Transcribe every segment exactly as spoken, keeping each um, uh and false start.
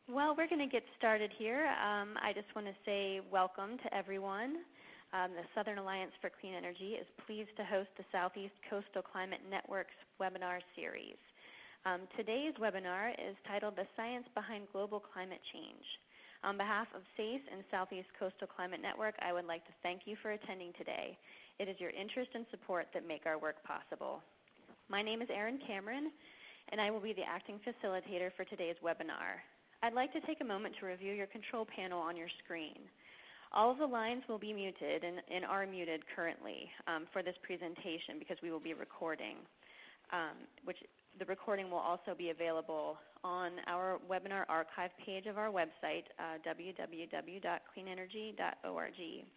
Well, we're going to get started here. Um, I just want to say welcome to everyone. Um, the Southern Alliance for Clean Energy is pleased to host the Southeast Coastal Climate Network's webinar series. Um, today's webinar is titled The Science Behind Global Climate Change. On behalf of SACE and Southeast Coastal Climate Network, I would like to thank you for attending today. It is your interest and support that make our work possible. My name is Erin Cameron, and I will be the acting facilitator for today's webinar. I'd like to take a moment to review your control panel on your screen. All of the lines will be muted and, and are muted currently um, for this presentation because we will be recording, um, which the recording will also be available on our webinar archive page of our website, uh, w w w dot clean energy dot org.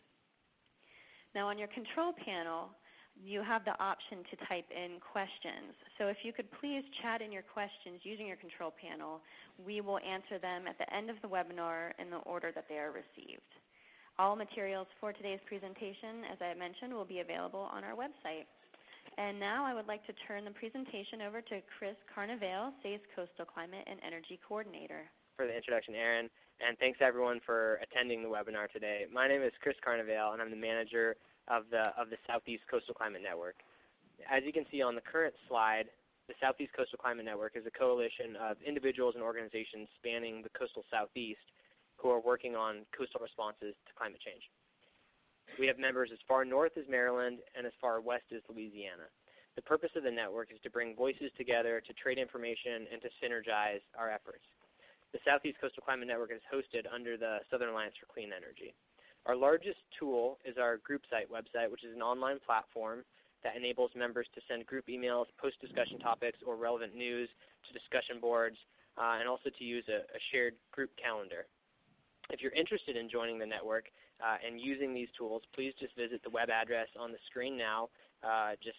Now on your control panel, you have the option to type in questions. So if you could please chat in your questions using your control panel, we will answer them at the end of the webinar in the order that they are received. All materials for today's presentation, as I mentioned, will be available on our website. And now I would like to turn the presentation over to Chris Carnevale, SACE Coastal Climate and Energy Coordinator. For the introduction, Erin, and thanks everyone for attending the webinar today. My name is Chris Carnevale, and I'm the manager of the, of the Southeast Coastal Climate Network. As you can see on the current slide, the Southeast Coastal Climate Network is a coalition of individuals and organizations spanning the coastal Southeast who are working on coastal responses to climate change. We have members as far north as Maryland and as far west as Louisiana. The purpose of the network is to bring voices together, to trade information, and to synergize our efforts. The Southeast Coastal Climate Network is hosted under the Southern Alliance for Clean Energy. Our largest tool is our group site website, which is an online platform that enables members to send group emails, post discussion topics, or relevant news to discussion boards, uh, and also to use a, a shared group calendar. If you're interested in joining the network uh, and using these tools, please just visit the web address on the screen now, uh, just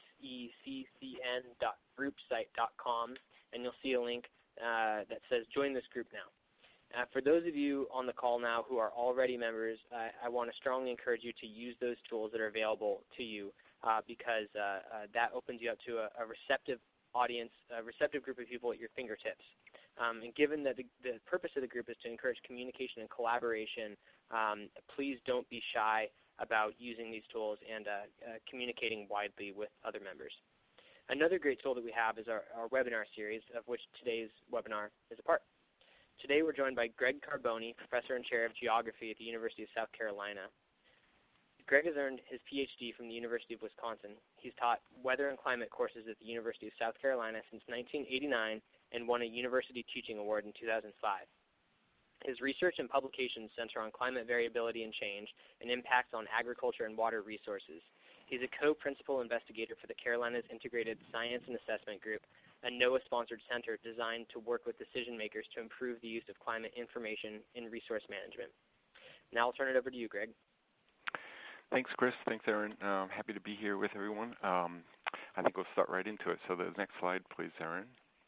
seccn dot groupsite dot com, and you'll see a link uh, that says join this group now. Uh, for those of you on the call now who are already members, uh, I want to strongly encourage you to use those tools that are available to you uh, because uh, uh, that opens you up to a, a receptive audience, a receptive group of people at your fingertips. Um, and given that the, the purpose of the group is to encourage communication and collaboration, um, please don't be shy about using these tools and uh, uh, communicating widely with other members. Another great tool that we have is our, our webinar series, of which today's webinar is a part. Today we're joined by Greg Carboni, Professor and Chair of Geography at the University of South Carolina. Greg has earned his P H D from the University of Wisconsin. He's taught weather and climate courses at the University of South Carolina since nineteen eighty-nine and won a University Teaching Award in two thousand five. His research and publications center on climate variability and change and impacts on agriculture and water resources. He's a co-principal investigator for the Carolinas Integrated Science and Assessment Group, a NOAA-sponsored center designed to work with decision makers to improve the use of climate information in resource management. Now I'll turn it over to you, Greg. Thanks, Chris. Thanks, Erin. I'm uh, happy to be here with everyone. Um, I think we'll start right into it. So the next slide, please, Erin.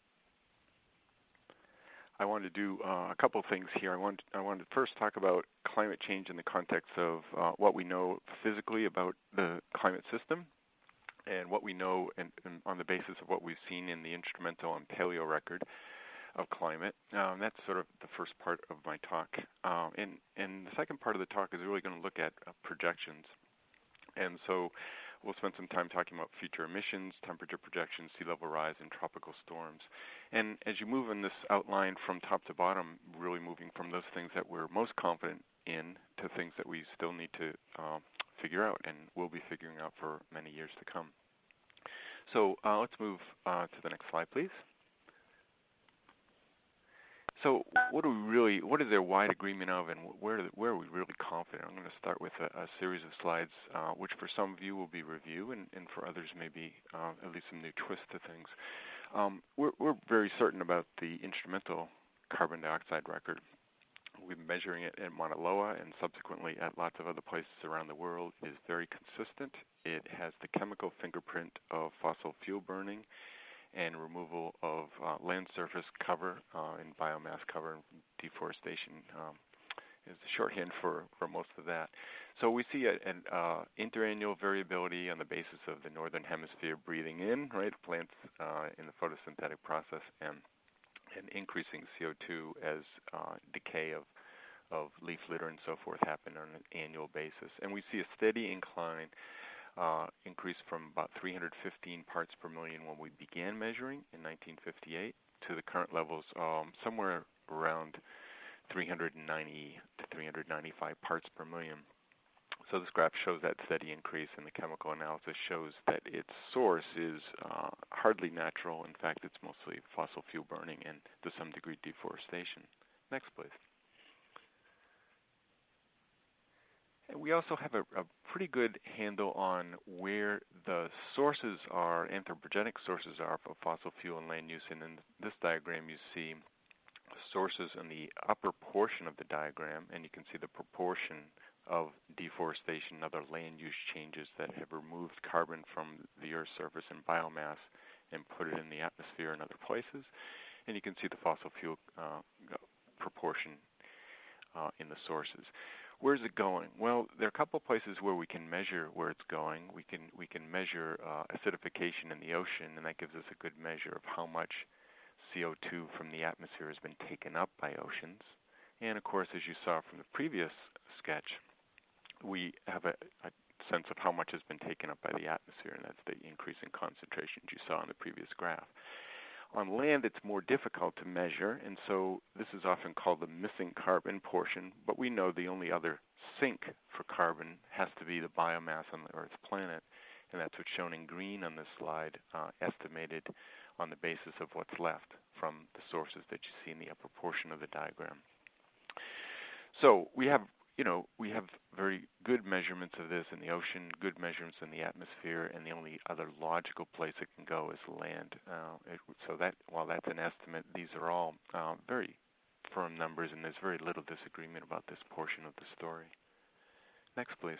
I want to do uh, a couple of things here. I want I want to first talk about climate change in the context of uh, what we know physically about the climate system, and what we know in, in, on the basis of what we've seen in the instrumental and paleo record of climate. Um, that's sort of the first part of my talk. Um, and, and the second part of the talk is really going to look at uh, projections. And so we'll spend some time talking about future emissions, temperature projections, sea level rise, and tropical storms. And as you move in this outline from top to bottom, really moving from those things that we're most confident in to things that we still need to uh, figure out and will be figuring out for many years to come. So uh, let's move uh, to the next slide, please. So what do we really, what is there wide agreement of, and where, where are we really confident? I'm going to start with a, a series of slides, uh, which for some of you will be review, and, and for others maybe uh, at least some new twist to things. Um, we're, we're very certain about the instrumental carbon dioxide record. We've been measuring it at Mauna Loa and subsequently at lots of other places around the world. It is very consistent. It has the chemical fingerprint of fossil fuel burning and removal of uh, land surface cover uh, and biomass cover and deforestation um, is the shorthand for, for most of that. So we see an uh, interannual variability on the basis of the northern hemisphere breathing in, right, plants uh, in the photosynthetic process, and and increasing C O two as uh, decay of, of leaf litter and so forth happen on an annual basis. And we see a steady incline uh, increase from about three hundred fifteen parts per million when we began measuring in nineteen fifty-eight to the current levels um, somewhere around three hundred ninety to three hundred ninety-five parts per million. So this graph shows that steady increase, and the chemical analysis shows that its source is uh, hardly natural. In fact, it's mostly fossil fuel burning and to some degree deforestation. Next, please. And we also have a, a pretty good handle on where the sources are, anthropogenic sources are of fossil fuel and land use. And in this diagram, you see sources in the upper portion of the diagram, and you can see the proportion of deforestation and other land use changes that have removed carbon from the Earth's surface and biomass and put it in the atmosphere and other places. And you can see the fossil fuel uh, proportion uh, in the sources. Where's it going? Well, there are a couple of places where we can measure where it's going. We can we can measure uh, acidification in the ocean, and that gives us a good measure of how much C O two from the atmosphere has been taken up by oceans. And of course, as you saw from the previous sketch, we have a, a sense of how much has been taken up by the atmosphere, and that's the increase in concentrations you saw in the previous graph. On land, it's more difficult to measure, and so this is often called the missing carbon portion, but we know the only other sink for carbon has to be the biomass on the Earth's planet, and that's what's shown in green on this slide, uh, estimated on the basis of what's left from the sources that you see in the upper portion of the diagram. So we have You know, we have very good measurements of this in the ocean, good measurements in the atmosphere, and the only other logical place it can go is land. Uh, it, so that, while that's an estimate, these are all uh, very firm numbers, and there's very little disagreement about this portion of the story. Next, please.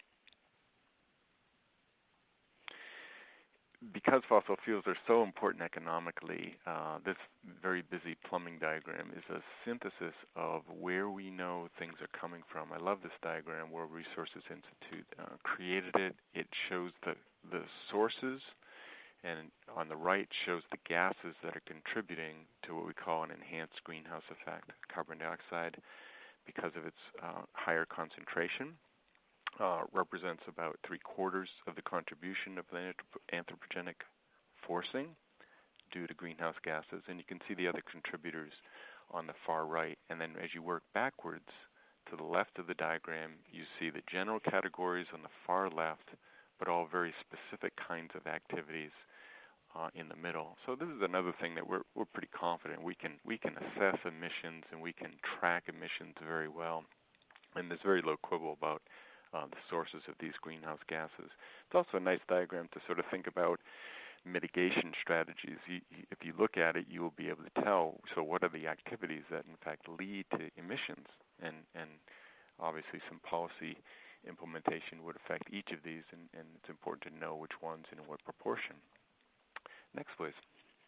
Because fossil fuels are so important economically, uh, this very busy plumbing diagram is a synthesis of where we know things are coming from. I love this diagram. World Resources Institute uh, created it. It shows the, the sources, and on the right shows the gases that are contributing to what we call an enhanced greenhouse effect. Carbon dioxide, because of its uh, higher concentration, Uh, represents about three quarters of the contribution of the anthropogenic forcing due to greenhouse gases. And you can see the other contributors on the far right. And then as you work backwards to the left of the diagram, you see the general categories on the far left, but all very specific kinds of activities uh, in the middle. So this is another thing that we're, we're pretty confident. We can, we can assess emissions and we can track emissions very well. And there's very low quibble about Uh, the sources of these greenhouse gases. It's also a nice diagram to sort of think about mitigation strategies. You, if you look at it, you will be able to tell, so what are the activities that in fact lead to emissions? And, and obviously some policy implementation would affect each of these, and, and it's important to know which ones and in what proportion. Next, please.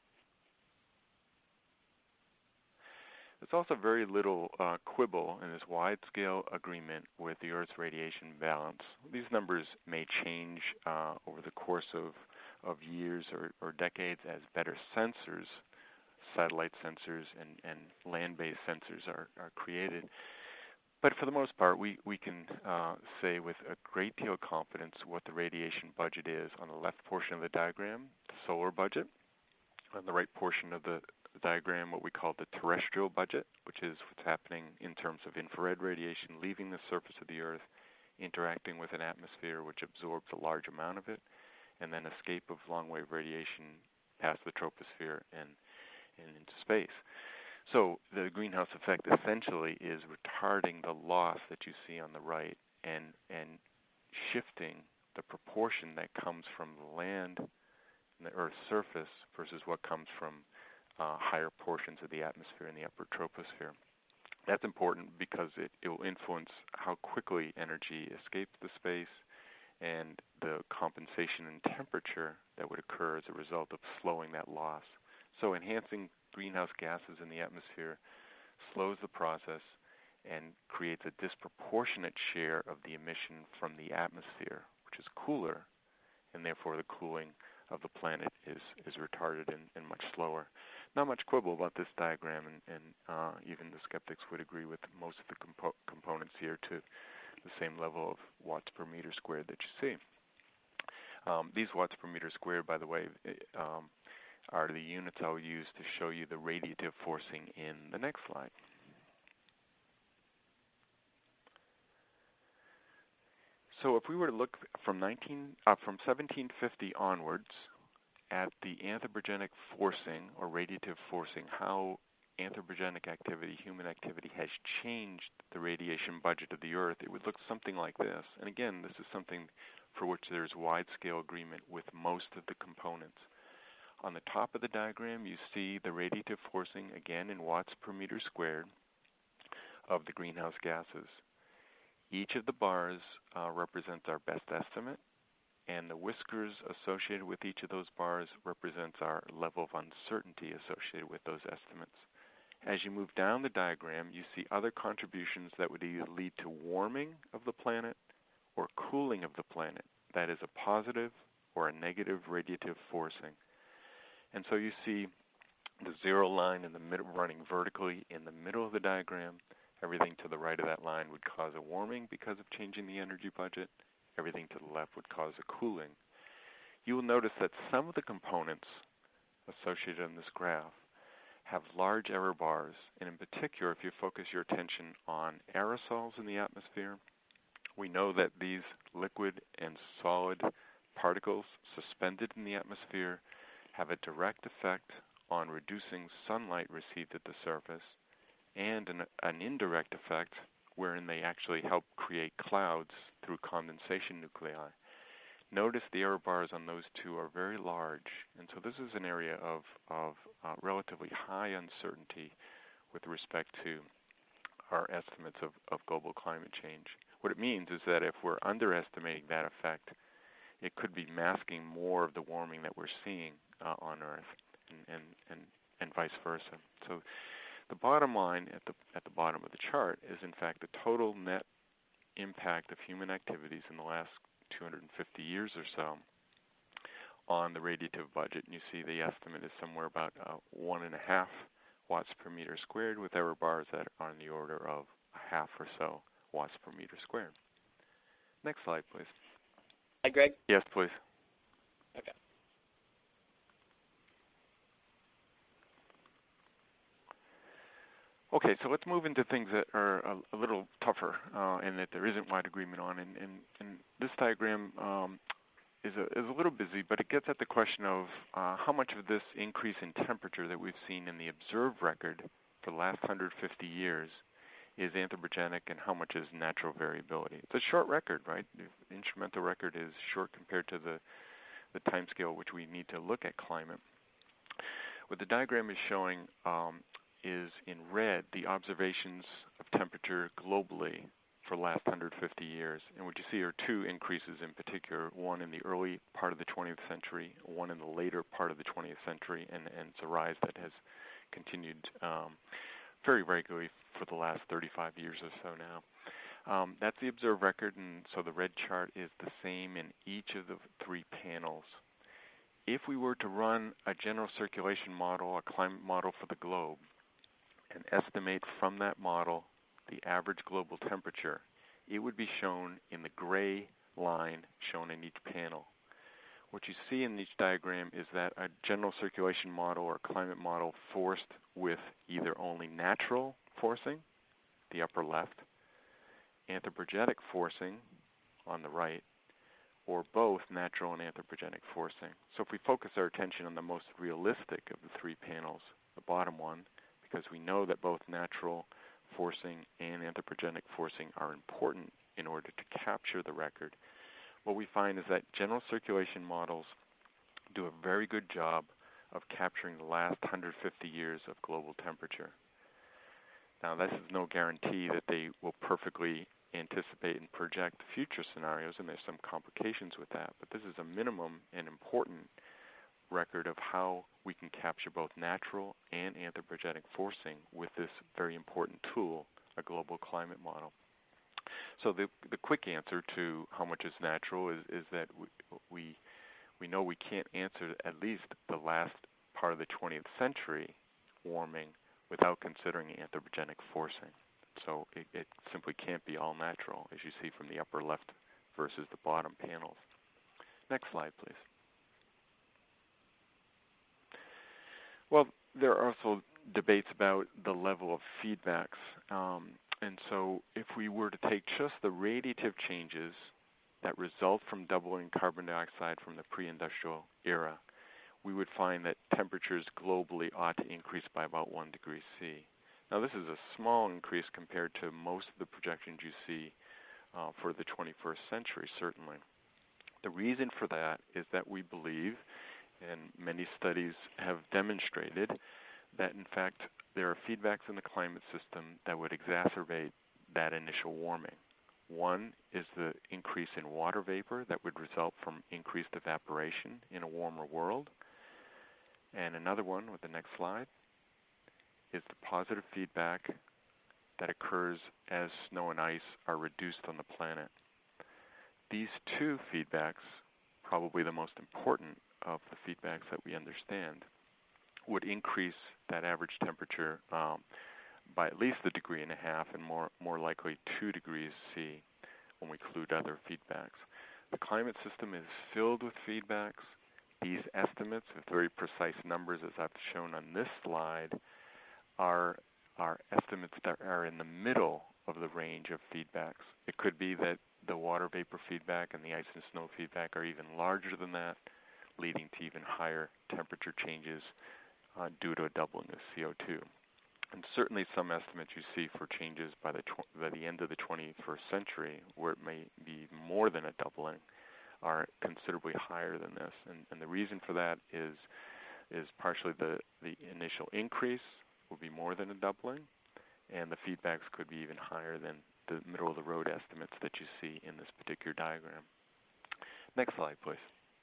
There's also very little uh, quibble in this wide-scale agreement with the Earth's radiation balance. These numbers may change uh, over the course of, of years or, or decades as better sensors, satellite sensors and, and land-based sensors are, are created. But for the most part, we, we can uh, say with a great deal of confidence what the radiation budget is on the left portion of the diagram, the solar budget, on the right portion of the diagram what we call the terrestrial budget, which is what's happening in terms of infrared radiation leaving the surface of the Earth, interacting with an atmosphere which absorbs a large amount of it, and then escape of long-wave radiation past the troposphere and, and into space. So the greenhouse effect essentially is retarding the loss that you see on the right and, and shifting the proportion that comes from the land and the Earth's surface versus what comes from Uh, higher portions of the atmosphere in the upper troposphere. That's important because it, it will influence how quickly energy escapes the space and the compensation in temperature that would occur as a result of slowing that loss. So enhancing greenhouse gases in the atmosphere slows the process and creates a disproportionate share of the emission from the atmosphere, which is cooler, and therefore the cooling of the planet is, is retarded and, and much slower. not much quibble about this diagram, and, and uh, even the skeptics would agree with most of the compo components here to the same level of watts per meter squared that you see. Um, these watts per meter squared, by the way, um, are the units I'll use to show you the radiative forcing in the next slide. So if we were to look from nineteen, uh, from seventeen fifty onwards at the anthropogenic forcing or radiative forcing, how anthropogenic activity, human activity, has changed the radiation budget of the Earth, it would look something like this. And again, this is something for which there's wide-scale agreement with most of the components. On the top of the diagram, you see the radiative forcing, again in watts per meter squared, of the greenhouse gases. Each of the bars uh, represents our best estimate, and the whiskers associated with each of those bars represents our level of uncertainty associated with those estimates. As you move down the diagram, you see other contributions that would either lead to warming of the planet or cooling of the planet. That is a positive or a negative radiative forcing. And so you see the zero line in the middle running vertically in the middle of the diagram. Everything to the right of that line would cause a warming because of changing the energy budget. Everything to the left would cause a cooling. You will notice that some of the components associated in this graph have large error bars, and in particular, if you focus your attention on aerosols in the atmosphere, we know that these liquid and solid particles suspended in the atmosphere have a direct effect on reducing sunlight received at the surface, and an, an indirect effect wherein they actually help create clouds through condensation nuclei. Notice the error bars on those two are very large, and so this is an area of, of uh, relatively high uncertainty with respect to our estimates of, of global climate change. What it means is that if we're underestimating that effect, it could be masking more of the warming that we're seeing uh, on Earth, and, and, and, and vice versa. So the bottom line at the, at the bottom of the chart is, in fact, the total net impact of human activities in the last two hundred fifty years or so on the radiative budget. And you see the estimate is somewhere about uh, one and a half watts per meter squared, with error bars that are in the order of a half or so watts per meter squared. Next slide, please. Hi, Greg? Yes, please. Okay. Okay, so let's move into things that are a, a little tougher uh, and that there isn't wide agreement on. And, and, and this diagram um, is, a, is a little busy, but it gets at the question of uh, how much of this increase in temperature that we've seen in the observed record for the last one hundred fifty years is anthropogenic and how much is natural variability. It's a short record, right? The instrumental record is short compared to the, the time scale which we need to look at climate. What the diagram is showing um, is in red the observations of temperature globally for the last one hundred fifty years. And what you see are two increases in particular, one in the early part of the twentieth century, one in the later part of the twentieth century, and, and it's a rise that has continued um, very regularly for the last thirty-five years or so now. Um, that's the observed record, and so the red chart is the same in each of the three panels. If we were to run a general circulation model, a climate model for the globe, and estimate from that model the average global temperature, it would be shown in the gray line shown in each panel. What you see in each diagram is that a general circulation model or climate model forced with either only natural forcing, the upper left, anthropogenic forcing on the right, or both natural and anthropogenic forcing. So if we focus our attention on the most realistic of the three panels, the bottom one, because we know that both natural forcing and anthropogenic forcing are important in order to capture the record, what we find is that general circulation models do a very good job of capturing the last one hundred fifty years of global temperature. Now, this is no guarantee that they will perfectly anticipate and project future scenarios, and there's some complications with that, but this is a minimum and important record of how we can capture both natural and anthropogenic forcing with this very important tool, a global climate model. So the the quick answer to how much is natural is, is that we, we we know we can't answer at least the last part of the twentieth century warming without considering anthropogenic forcing. So it, it simply can't be all natural, as you see from the upper left versus the bottom panels. Next slide, please. Well, there are also debates about the level of feedbacks. Um, and so if we were to take just the radiative changes that result from doubling carbon dioxide from the pre-industrial era, we would find that temperatures globally ought to increase by about one degree C. Now, this is a small increase compared to most of the projections you see uh, for the twenty-first century, certainly. The reason for that is that we believe, and many studies have demonstrated, that in fact there are feedbacks in the climate system that would exacerbate that initial warming. One is the increase in water vapor that would result from increased evaporation in a warmer world. And another one, with the next slide, is the positive feedback that occurs as snow and ice are reduced on the planet. These two feedbacks, probably the most important of the feedbacks that we understand, would increase that average temperature um, by at least a degree and a half, and more, more likely two degrees C when we include other feedbacks. The climate system is filled with feedbacks. These estimates, with very precise numbers as I've shown on this slide, are, are estimates that are in the middle of the range of feedbacks. It could be that the water vapor feedback and the ice and snow feedback are even larger than that, leading to even higher temperature changes uh, due to a doubling of C O two. And certainly some estimates you see for changes by the, tw- by the end of the twenty-first century, where it may be more than a doubling, are considerably higher than this. And, and the reason for that is, is partially the, the initial increase will be more than a doubling, and the feedbacks could be even higher than the middle-of-the-road estimates that you see in this particular diagram. Next slide, please.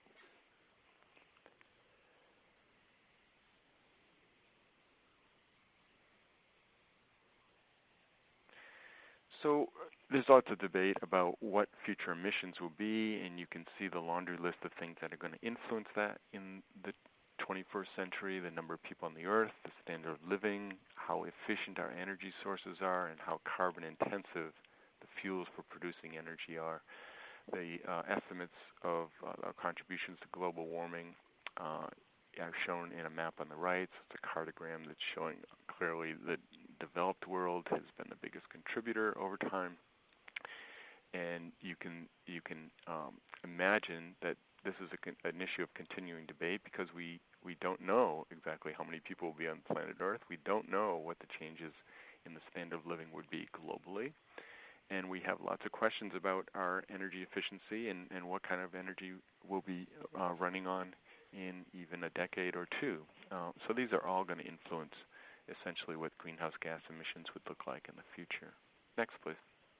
So there's lots of debate about what future emissions will be, and you can see the laundry list of things that are going to influence that in the twenty-first century, the number of people on the earth, the standard of living, how efficient our energy sources are, and how carbon intensive the fuels for producing energy are. The uh, estimates of uh, our contributions to global warming uh, are shown in a map on the right. So it's a cartogram that's showing clearly the developed world has been the biggest contributor over time. And you can you can um, imagine that this is a con- an issue of continuing debate because we, we don't know exactly how many people will be on planet Earth. We don't know what the changes in the standard of living would be globally. And we have lots of questions about our energy efficiency and, and what kind of energy we'll be uh, running on in even a decade or two. Uh, so these are all going to influence essentially what greenhouse gas emissions would look like in the future. Next, please.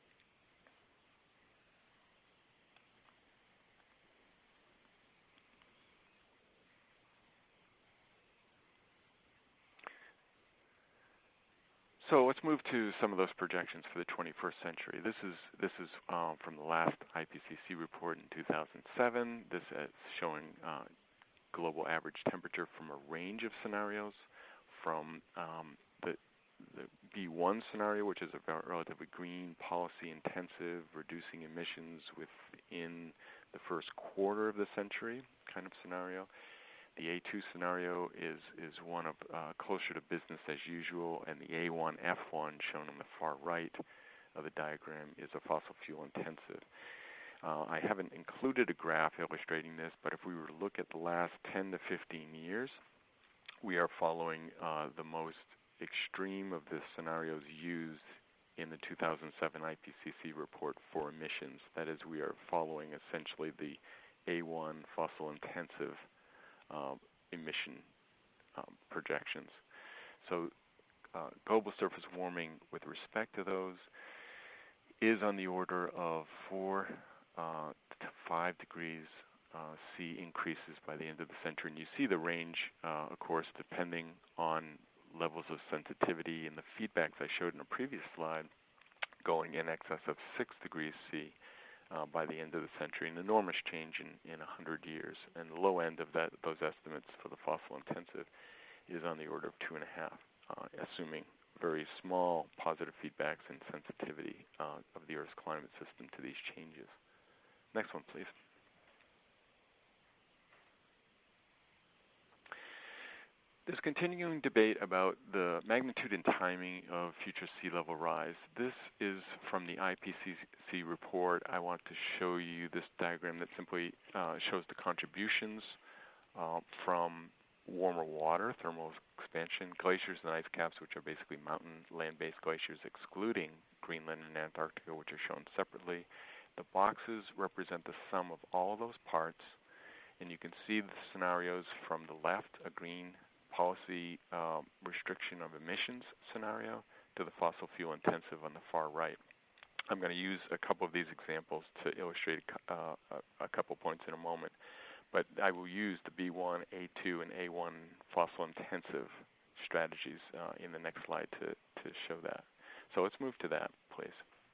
So let's move to some of those projections for the twenty-first century. This is this is um, from the last I P C C report in two thousand seven. This is showing uh, global average temperature from a range of scenarios, from um, the the B one scenario, which is a relatively green, policy-intensive, reducing emissions within the first quarter of the century kind of scenario. The A two scenario is, is one of uh, closer to business as usual, and the A one F one shown on the far right of the diagram is a fossil fuel intensive. Uh, I haven't included a graph illustrating this, but if we were to look at the last ten to fifteen years, we are following uh, the most extreme of the scenarios used in the two thousand seven I P C C report for emissions. That is, we are following essentially the A one fossil intensive Uh, emission um, projections. So uh, global surface warming with respect to those is on the order of four uh, to five degrees uh, C increases by the end of the century. And you see the range, uh, of course, depending on levels of sensitivity and the feedbacks I showed in a previous slide, going in excess of six degrees C. Uh, by the end of the century, an enormous change in, in one hundred years, and the low end of that those estimates for the fossil intensive is on the order of two and a half, uh, assuming very small positive feedbacks and sensitivity uh, of the Earth's climate system to these changes. Next one, please. There's continuing debate about the magnitude and timing of future sea level rise. This is from the I P C C report. I want to show you this diagram that simply uh, shows the contributions uh, from warmer water, thermal expansion, glaciers and ice caps, which are basically mountain land-based glaciers excluding Greenland and Antarctica, which are shown separately. The boxes represent the sum of all those parts, and you can see the scenarios from the left, a green policy um, restriction of emissions scenario, to the fossil fuel intensive on the far right. I'm going to use a couple of these examples to illustrate uh, a, a couple points in a moment, but I will use the B one, A two, and A one fossil intensive strategies uh, in the next slide to, to show that. So let's move to that, please.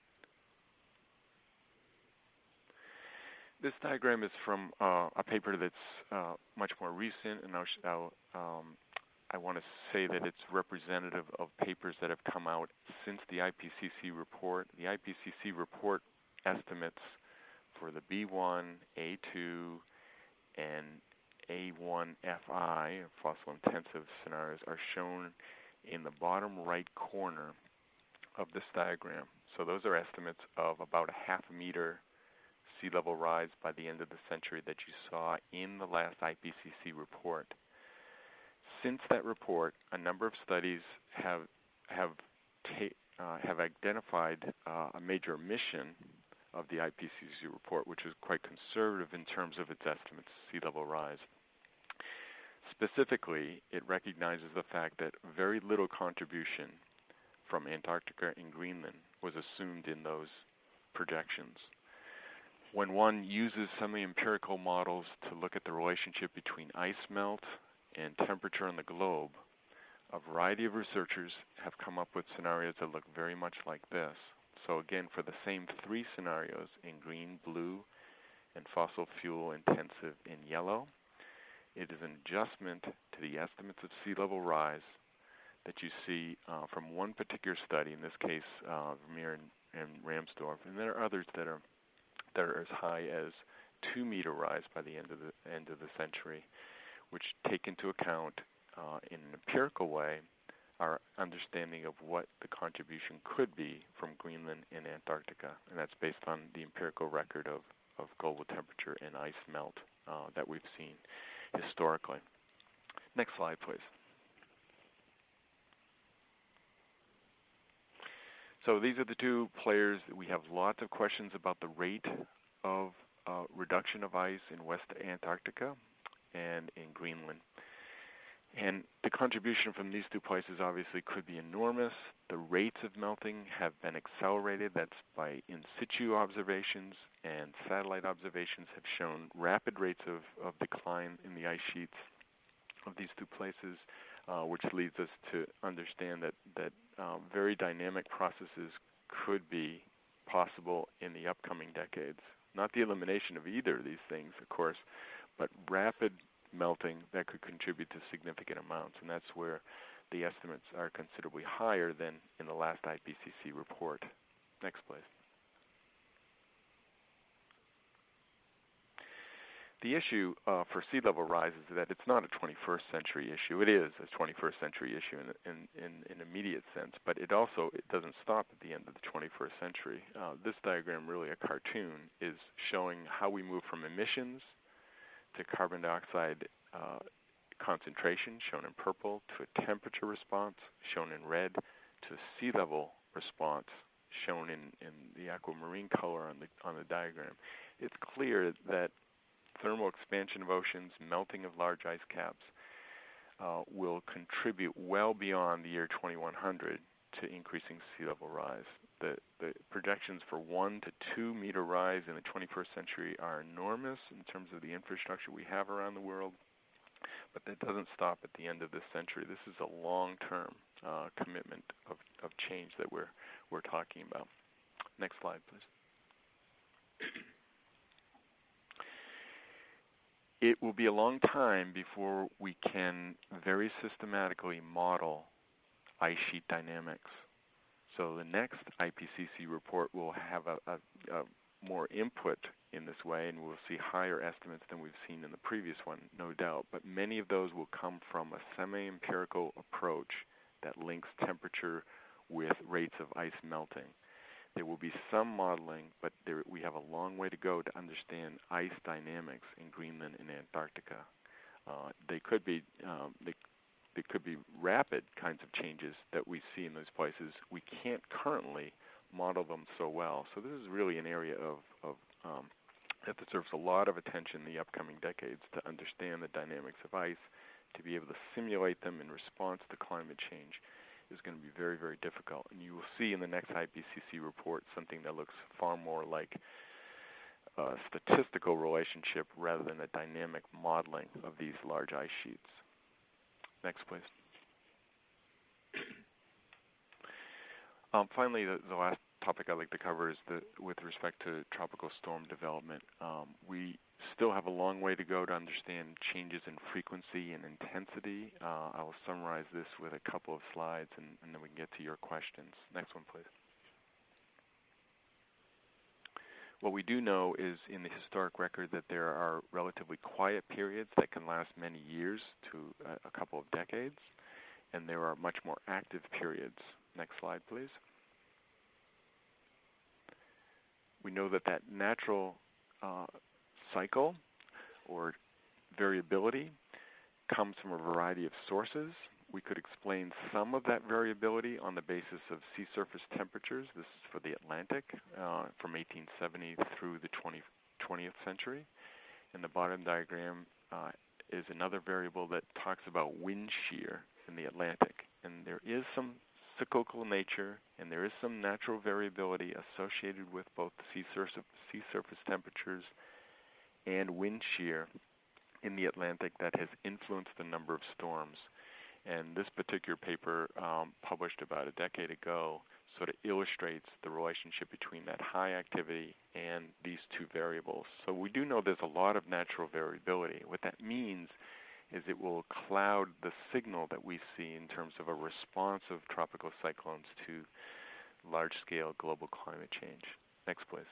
This diagram is from uh, a paper that's uh, much more recent, and I'll, I'll um, I want to say that it's representative of papers that have come out since the I P C C report. The I P C C report estimates for the B one, A two, and A one F I, fossil intensive scenarios, are shown in the bottom right corner of this diagram. So those are estimates of about a half a meter sea level rise by the end of the century that you saw in the last I P C C report. Since that report, a number of studies have have ta- uh, have identified uh, a major omission of the I P C C report, which is quite conservative in terms of its estimates of sea level rise. Specifically, it recognizes the fact that very little contribution from Antarctica and Greenland was assumed in those projections. When one uses some of the empirical models to look at the relationship between ice melt and temperature on the globe, a variety of researchers have come up with scenarios that look very much like this. So again, for the same three scenarios in green, blue, and fossil fuel intensive in yellow, it is an adjustment to the estimates of sea level rise that you see uh, from one particular study, in this case uh, Vermeer and, and Ramsdorf, and there are others that are that are as high as two meter rise by the end of the end of the century, which take into account uh, in an empirical way our understanding of what the contribution could be from Greenland and Antarctica, and that's based on the empirical record of, of global temperature and ice melt uh, that we've seen historically. Next slide, please. So these are the two players. We have lots of questions about the rate of uh, reduction of ice in West Antarctica and in Greenland. And the contribution from these two places obviously could be enormous. The rates of melting have been accelerated. That's by in situ observations, and satellite observations have shown rapid rates of, of decline in the ice sheets of these two places, uh, which leads us to understand that, that uh, very dynamic processes could be possible in the upcoming decades. Not the elimination of either of these things, of course, but rapid melting that could contribute to significant amounts, and that's where the estimates are considerably higher than in the last I P C C report. Next, please. The issue uh, for sea level rise is that it's not a twenty-first century issue. It is a twenty-first century issue in in, in in immediate sense, but it also it doesn't stop at the end of the twenty-first century. Uh, this diagram, really a cartoon, is showing how we move from emissions to carbon dioxide uh, concentration, shown in purple, to a temperature response, shown in red, to a sea level response, shown in, in the aquamarine color on the on the diagram. It's clear that thermal expansion of oceans, melting of large ice caps, uh, will contribute well beyond the year twenty-one hundred to increasing sea level rise. The, the projections for one to two meter rise in the twenty-first century are enormous in terms of the infrastructure we have around the world, but that doesn't stop at the end of this century. This is a long-term uh, commitment of, of change that we're we're talking about. Next slide, please. it will be a long time before we can very systematically model ice sheet dynamics. So the next I P C C report will have a, a, a more input in this way, and we'll see higher estimates than we've seen in the previous one, no doubt. But many of those will come from a semi-empirical approach that links temperature with rates of ice melting. There will be some modeling, but there, we have a long way to go to understand ice dynamics in Greenland and Antarctica. Uh, they could be um, they, they could be rapid kinds of changes that we see in those places. We can't currently model them so well. So this is really an area of, of um, that deserves a lot of attention in the upcoming decades to understand the dynamics of ice, to be able to simulate them in response to climate change is going to be very, very difficult. And you will see in the next I P C C report something that looks far more like a statistical relationship rather than a dynamic modeling of these large ice sheets. Next, please. Um, finally, the, the last topic I'd like to cover is the, with respect to tropical storm development. Um, we still have a long way to go to understand changes in frequency and intensity. Uh, I will summarize this with a couple of slides, and, and then we can get to your questions. Next one, please. What we do know is in the historic record that there are relatively quiet periods that can last many years to a, a couple of decades, and there are much more active periods. Next slide, please. We know that that natural uh, cycle or variability comes from a variety of sources. We could explain some of that variability on the basis of sea surface temperatures. This is for the Atlantic uh, from eighteen seventy through the twentieth century. And the bottom diagram uh, is another variable that talks about wind shear in the Atlantic. And there is some cyclical nature, and there is some natural variability associated with both sea surface, sea surface temperatures and wind shear in the Atlantic that has influenced the number of storms. And this particular paper, um, published about a decade ago, sort of illustrates the relationship between that high activity and these two variables. So we do know there's a lot of natural variability. What that means is it will cloud the signal that we see in terms of a response of tropical cyclones to large-scale global climate change. Next, please.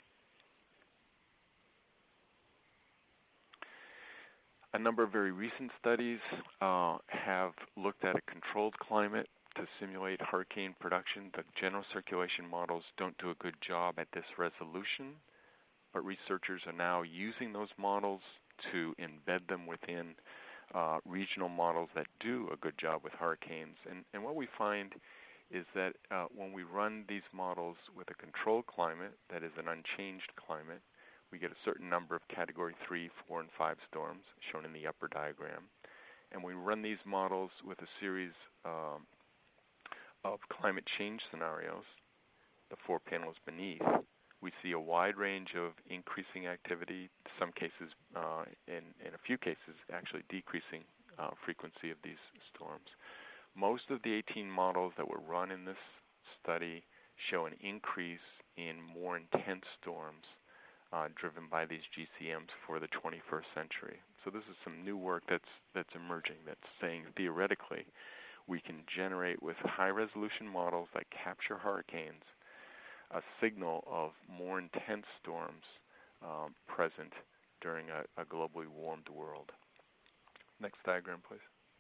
A number of very recent studies uh, have looked at a controlled climate to simulate hurricane production. The general circulation models don't do a good job at this resolution, but researchers are now using those models to embed them within uh, regional models that do a good job with hurricanes. And, and what we find is that uh, when we run these models with a controlled climate, that is an unchanged climate, we get a certain number of category three, four, and five storms shown in the upper diagram. And we run these models with a series um, of climate change scenarios, the four panels beneath. We see a wide range of increasing activity, some cases, uh, in, in a few cases, actually decreasing uh, frequency of these storms. Most of the eighteen models that were run in this study show an increase in more intense storms Uh, driven by these G C Ms for the twenty-first century. So this is some new work that's that's emerging that's saying theoretically we can generate with high-resolution models that capture hurricanes a signal of more intense storms um, present during a, a globally warmed world. Next diagram, please.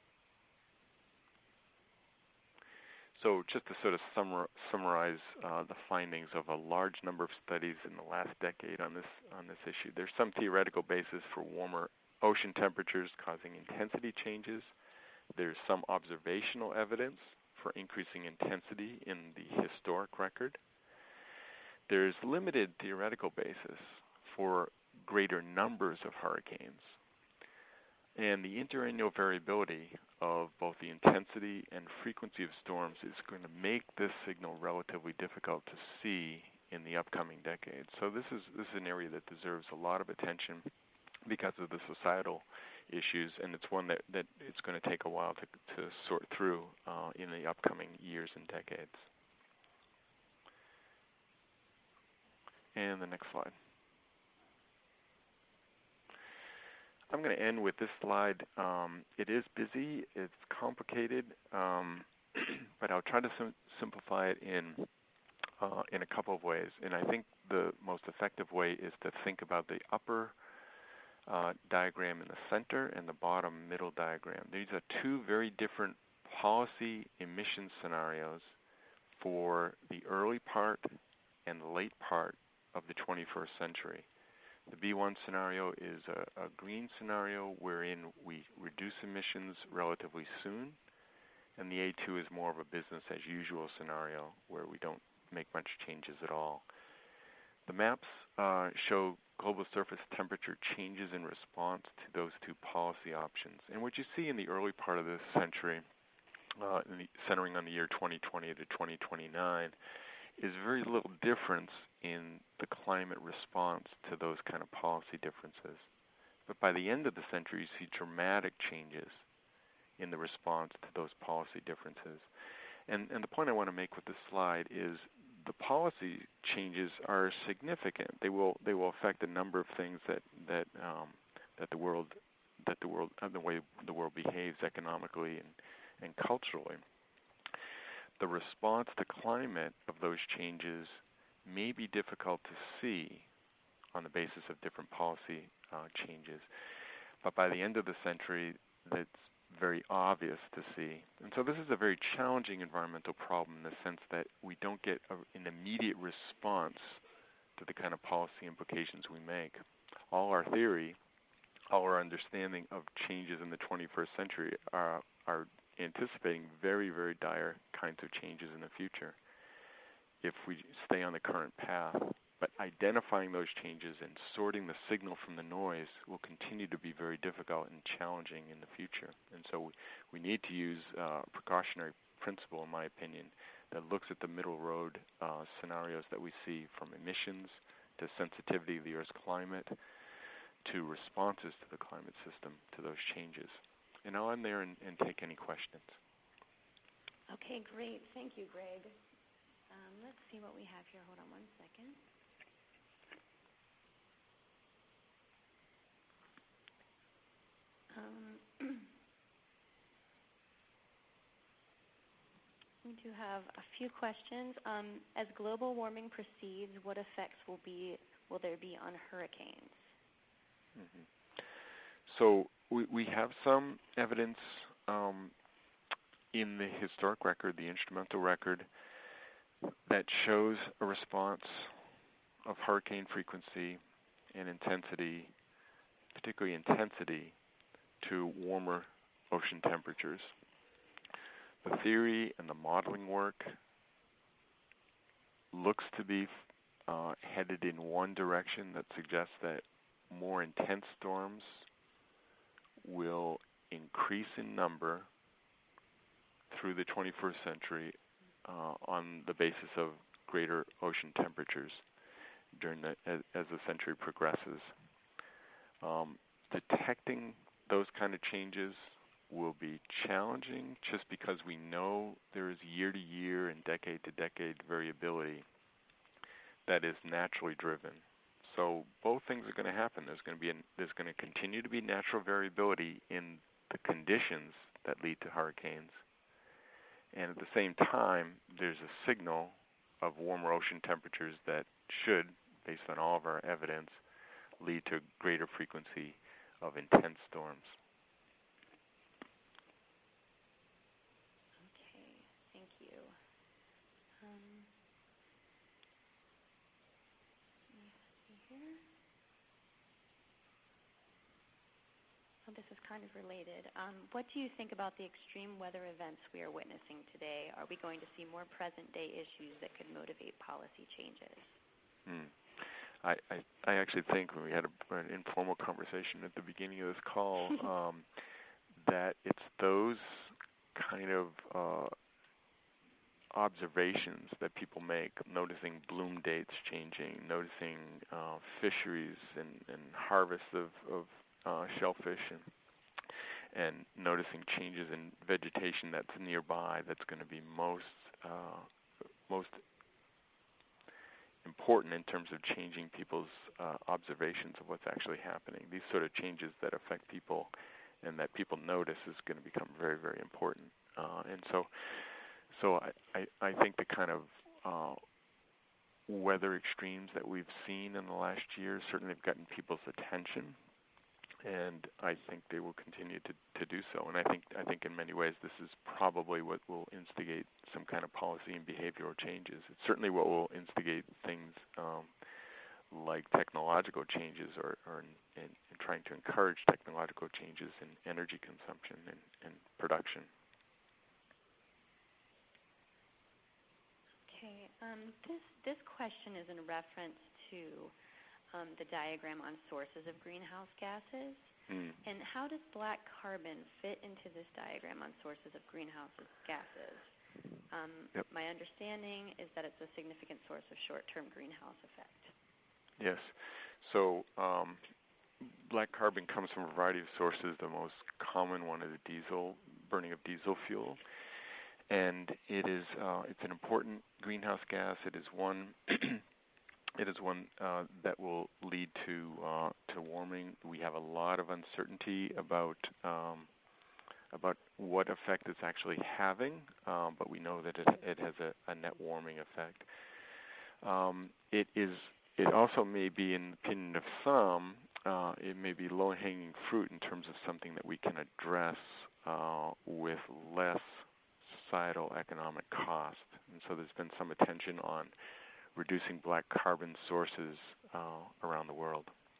So just to sort of summar, summarize uh, the findings of a large number of studies in the last decade on this on this issue, there's some theoretical basis for warmer ocean temperatures causing intensity changes. There's some observational evidence for increasing intensity in the historic record. There's limited theoretical basis for greater numbers of hurricanes. And the interannual variability of both the intensity and frequency of storms is going to make this signal relatively difficult to see in the upcoming decades. So this is this is an area that deserves a lot of attention because of the societal issues, and it's one that, that it's going to take a while to, to sort through uh, in the upcoming years and decades. And the next slide. I'm going to end with this slide. Um, it is busy, it's complicated, um, but I'll try to sim simplify it in uh, in a couple of ways. And I think the most effective way is to think about the upper uh, diagram in the center and the bottom middle diagram. These are two very different policy emission scenarios for the early part and the late part of the twenty-first century. The B one scenario is a, a green scenario wherein we reduce emissions relatively soon, and the A two is more of a business as usual scenario where we don't make much changes at all. The maps uh, show global surface temperature changes in response to those two policy options. And what you see in the early part of this century, uh, in the, centering on the year twenty twenty to twenty twenty-nine, is very little difference in the climate response to those kind of policy differences. But by the end of the century, you see dramatic changes in the response to those policy differences. And, and the point I want to make with this slide is the policy changes are significant. They will they will affect a number of things that that um, that the world that the world uh, the way the world behaves economically and, and culturally. The response to climate of those changes may be difficult to see on the basis of different policy uh, changes, but by the end of the century, that's very obvious to see. And so this is a very challenging environmental problem in the sense that we don't get a, an immediate response to the kind of policy implications we make. All our theory, all our understanding of changes in the twenty-first century are, are anticipating very, very dire kinds of changes in the future if we stay on the current path. But identifying those changes and sorting the signal from the noise will continue to be very difficult and challenging in the future. And so we, we need to use uh, a precautionary principle, in my opinion, that looks at the middle road uh, scenarios that we see, from emissions to sensitivity of the Earth's climate to responses to the climate system to those changes. And I'll end there and, and take any questions. Okay, great. Thank you, Greg. Um, let's see what we have here. Hold on one second. Um, we do have a few questions. Um, as global warming proceeds, what effects will be will there be on hurricanes? Mm-hmm. So we, we have some evidence um, in the historic record, the instrumental record, that shows a response of hurricane frequency and intensity, particularly intensity, to warmer ocean temperatures. The theory and the modeling work looks to be uh, headed in one direction that suggests that more intense storms will increase in number through the twenty-first century uh, on the basis of greater ocean temperatures during the, as, as the century progresses. Um, detecting those kind of changes will be challenging just because we know there is year-to-year and decade-to-decade variability that is naturally driven. So both things are going to happen. There's going to be an, there's going to continue to be natural variability in the conditions that lead to hurricanes, and at the same time, there's a signal of warmer ocean temperatures that should, based on all of our evidence, lead to greater frequency of intense storms. Okay, thank you. Um, let me see here. Oh, this is kind of related. Um, what do you think about the extreme weather events we are witnessing today? Are we going to see more present-day issues that could motivate policy changes? Hmm. I, I, I actually think when we had a, an informal conversation at the beginning of this call um, that it's those kind of uh, observations that people make, noticing bloom dates changing, noticing uh, fisheries and, and harvests of, of uh, shellfish, and, and noticing changes in vegetation that's nearby, that's going to be most uh, most important in terms of changing people's uh, observations of what's actually happening. These sort of changes that affect people and that people notice is going to become very, very important. Uh, and so, so I, I, I think the kind of uh, weather extremes that we've seen in the last year certainly have gotten people's attention, and I think they will continue to, to do so. And I think I think in many ways this is probably what will instigate some kind of policy and behavioral changes. It's certainly what will instigate things um, like technological changes or, or in, in, in trying to encourage technological changes in energy consumption and, and production. Okay, um, this, this question is in reference to um, the diagram on sources of greenhouse gases. Mm. And how does black carbon fit into this diagram on sources of greenhouse gases? Um, yep. My understanding is that it's a significant source of short-term greenhouse effect. Yes. So um, black carbon comes from a variety of sources. The most common one is diesel, burning of diesel fuel. And it is uh, it's an important greenhouse gas. It is one it is one uh, that will lead to uh, to warming. We have a lot of uncertainty about um, about what effect it's actually having, um, but we know that it, it has a, a net warming effect. Um, it is it also may be, in the opinion of some, uh, it may be low-hanging fruit in terms of something that we can address uh, with less societal economic cost. And so there's been some attention on reducing black carbon sources uh, around the world.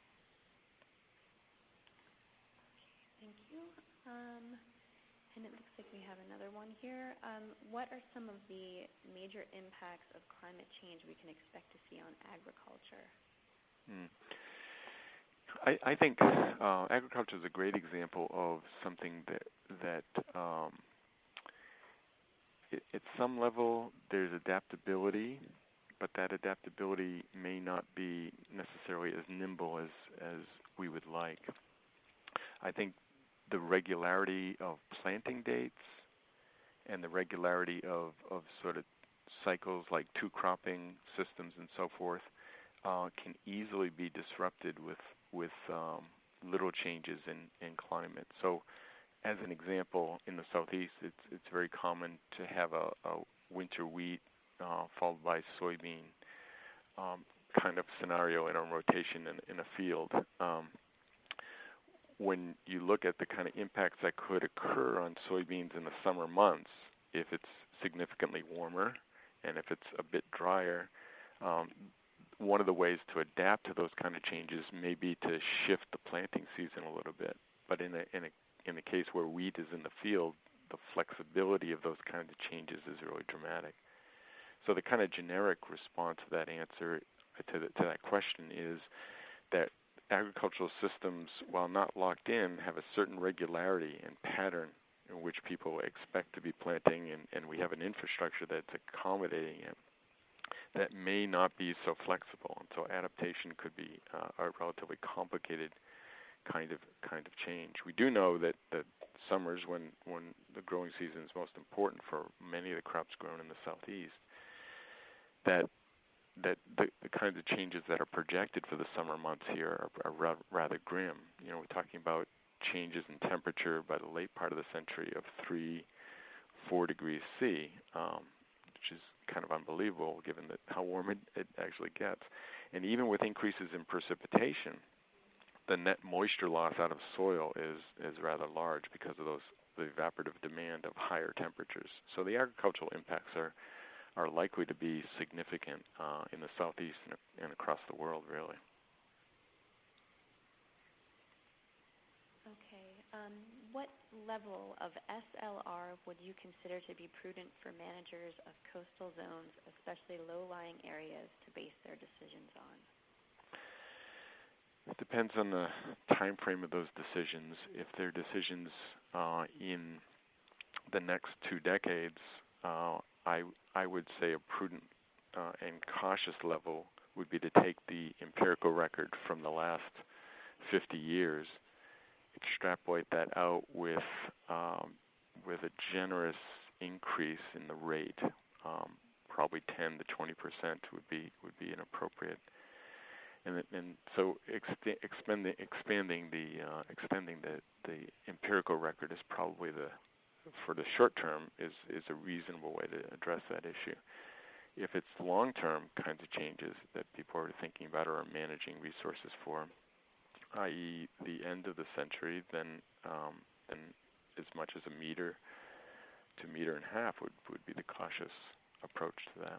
Thank you. Um, and it looks like we have another one here. Um, what are some of the major impacts of climate change we can expect to see on agriculture? Hmm. I, I think uh, agriculture is a great example of something that that um, it, at some level there's adaptability, but that adaptability may not be necessarily as nimble as, as we would like. I think the regularity of planting dates and the regularity of, of sort of cycles like two cropping systems and so forth uh, can easily be disrupted with with um, little changes in, in climate. So as an example, in the southeast, it's it's very common to have a, a winter wheat uh, followed by soybean um, kind of scenario in a rotation in, in a field. Um, when you look at the kind of impacts that could occur on soybeans in the summer months, if it's significantly warmer and if it's a bit drier, um, one of the ways to adapt to those kind of changes may be to shift the planting season a little bit. But in a, in a in a case where wheat is in the field, the flexibility of those kinds of changes is really dramatic. So the kind of generic response to that answer, to, the, to that question, is that agricultural systems, while not locked in, have a certain regularity and pattern in which people expect to be planting, and, and we have an infrastructure that's accommodating it, that may not be so flexible. And so adaptation could be uh, a relatively complicated kind of kind of change. We do know that, that summers, when, when the growing season is most important for many of the crops grown in the southeast, that that the, the kinds of changes that are projected for the summer months here are, are ra- rather grim. You know, we're talking about changes in temperature by the late part of the century of three, four degrees C, um, which is kind of unbelievable given that how warm it, it actually gets. And even with increases in precipitation, the net moisture loss out of soil is, is rather large because of those the evaporative demand of higher temperatures. So the agricultural impacts are are likely to be significant uh, in the southeast and, and across the world, really. Okay. Um, what level of S L R would you consider to be prudent for managers of coastal zones, especially low-lying areas, to base their decisions on? It depends on the time frame of those decisions. If they're decisions uh, in the next two decades, uh, I I would say a prudent uh, and cautious level would be to take the empirical record from the last fifty years, extrapolate that out with um, with a generous increase in the rate, um, probably ten to twenty percent would be would be inappropriate. And, and so ext- expanding, expanding the uh, extending the, the empirical record is probably the for the short term is, is a reasonable way to address that issue. If it's long-term kinds of changes that people are thinking about or are managing resources for, that is the end of the century, then um, then as much as a meter to meter and a half would, would be the cautious approach to that.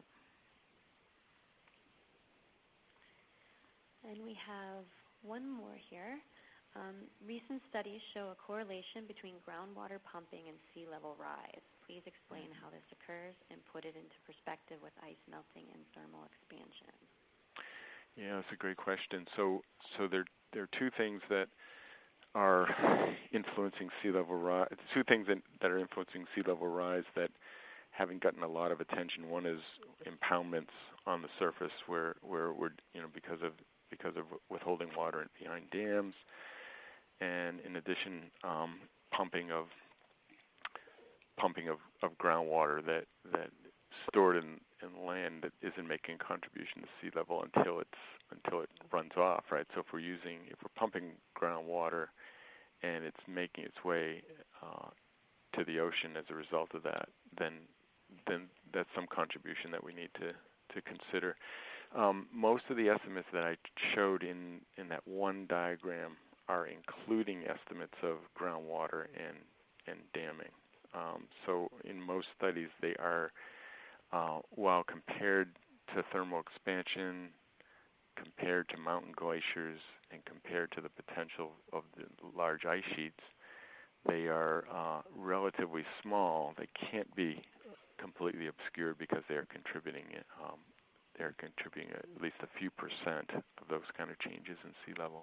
And we have one more here. Um, recent studies show a correlation between groundwater pumping and sea level rise. Please explain how this occurs and put it into perspective with ice melting and thermal expansion. Yeah, that's a great question. So, so there, there are two things that are influencing sea level rise. Two things that, that are influencing sea level rise that haven't gotten a lot of attention. One is impoundments on the surface, where, where we're, you know, because of because of withholding water behind dams, and in addition, um, pumping of pumping of, of groundwater that that stored in, in land that isn't making a contribution to sea level until it's until it runs off, right? So if we're using if we're pumping groundwater and it's making its way uh, to the ocean as a result of that, then then that's some contribution that we need to to consider. Um, most of the estimates that I showed in, in that one diagram are including estimates of groundwater and, and damming. Um, so in most studies they are, uh, while compared to thermal expansion, compared to mountain glaciers, and compared to the potential of the large ice sheets, they are uh, relatively small. They can't be completely obscured because they are contributing um, they're contributing at least a few percent of those kind of changes in sea level.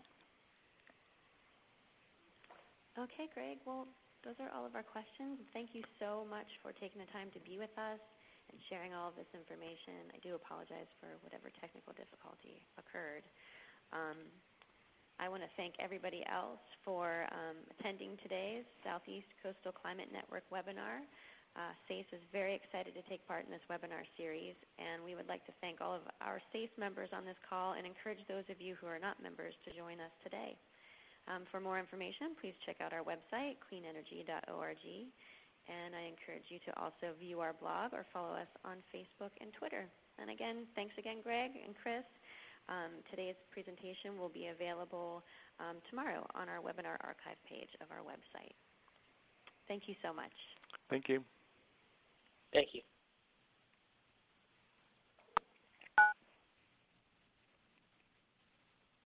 Okay, Greg. Well, those are all of our questions. Thank you so much for taking the time to be with us and sharing all of this information. I do apologize for whatever technical difficulty occurred. Um, I want to thank everybody else for um, attending today's Southeast Coastal Climate Network webinar. Uh, SACE is very excited to take part in this webinar series, and we would like to thank all of our SACE members on this call and encourage those of you who are not members to join us today. Um, for more information, please check out our website, clean energy dot org, and I encourage you to also view our blog or follow us on Facebook and Twitter. And again, thanks again, Greg and Chris. Um, today's presentation will be available um, tomorrow on our webinar archive page of our website. Thank you so much. Thank you. Thank you.